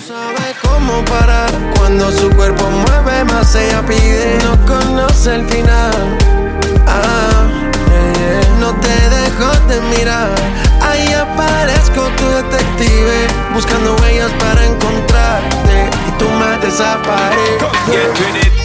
sabe cómo parar. Cuando su cuerpo mueve más ella pide. No conoce el final. No te dejo de mirar. Ahí aparezco tu detective, buscando huellas para encontrarte y tú me desapareces. Get with it.